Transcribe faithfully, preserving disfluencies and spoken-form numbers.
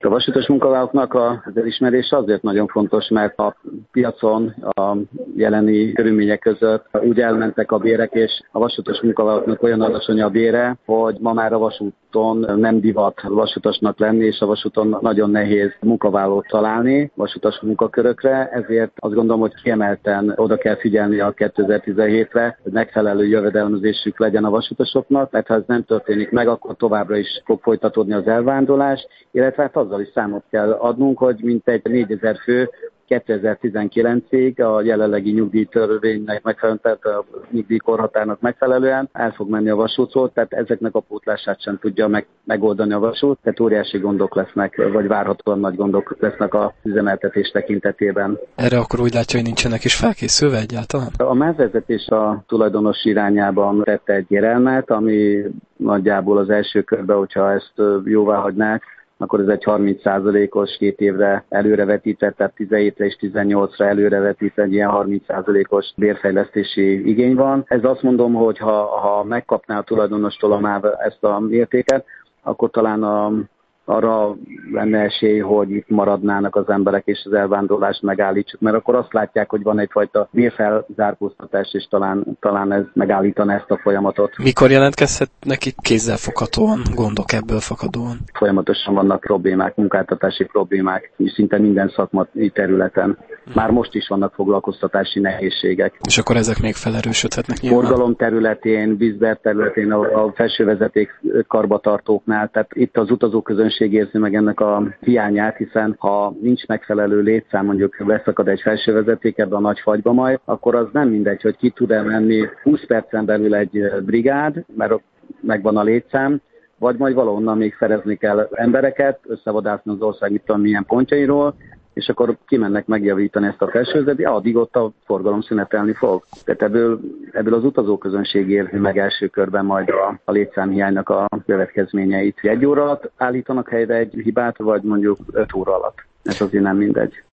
A vasutas munkavállalóknak az elismerése azért nagyon fontos, mert a piacon a jeleni körülmények között úgy elmentek a bérek, és a vasutas munkavállalóknak olyan alacsony a bére, hogy ma már a vasúton nem divat vasutasnak lenni, és a vasúton nagyon nehéz munkavállalót találni vasutas munkakörökre, ezért azt gondolom, hogy kiemelten oda kell figyelni a kétezer-tizenhétre, hogy megfelelő jövedelmezésük legyen a vasutasoknak, mert ha ez nem történik meg, akkor továbbra is fog folytatódni az elvándorlás, illetve hát azzal is számot kell adnunk, hogy mintegy négyezer fő kétezer-tizenkilencig a jelenlegi nyugdíjtörvénynek megfelelően, tehát a nyugdíjkorhatárnak megfelelően el fog menni a vasútról, tehát ezeknek a pótlását sem tudja meg, megoldani a vasút, tehát óriási gondok lesznek, vagy várhatóan nagy gondok lesznek a üzemeltetés tekintetében. Erre akkor úgy látja, hogy nincsenek is felkészülve egyáltalán? A MÁV-vezetés a tulajdonos irányában tette egy kérelmet, ami nagyjából az első körben, hogyha ezt jóvá hagynák, akkor ez egy harminc százalékos két évre előrevetített, tehát tizenhétre és tizennyolcra előrevetített egy ilyen harminc százalékos bérfejlesztési igény van. Ez azt mondom, hogy ha, ha megkapná a tulajdonostól a MÁV ezt a mértéket, akkor talán a arra lenne esély, hogy itt maradnának az emberek, és az elvándorlást megállítsuk, mert akkor azt látják, hogy van egyfajta bérfelzárkóztatás, és talán, talán ez megállítaná ezt a folyamatot. Mikor jelentkezhetnek itt kézzelfoghatóan gondok ebből fakadóan? Folyamatosan vannak problémák, munkáltatási problémák, és szinte minden szakmai területen. Már most is vannak foglalkoztatási nehézségek. És akkor ezek még felerősödhetnek nyilván? Forgalom területén, vízber területén, a, a felsővezeték karbantartóknál, tehát itt az utazóközönség érzi meg ennek a hiányát, hiszen ha nincs megfelelő létszám, mondjuk beszakad egy felsővezeték ebbe a nagy fagyba majd, akkor az nem mindegy, hogy ki tud elmenni húsz percen belül egy brigád, mert megvan a létszám, vagy majd valahonnan még szerezni kell embereket, összevadászni az ország itt a milyen pontjairól, és akkor kimennek megjavítani ezt a felsővezetéket, addig ott a forgalom szünetelni fog. Tehát ebből, ebből az utazóközönség érzi meg első körben majd a, a létszámhiánynak a következményeit. Egy óra alatt állítanak helyre egy hibát, vagy mondjuk öt óra alatt. Ez azért nem mindegy.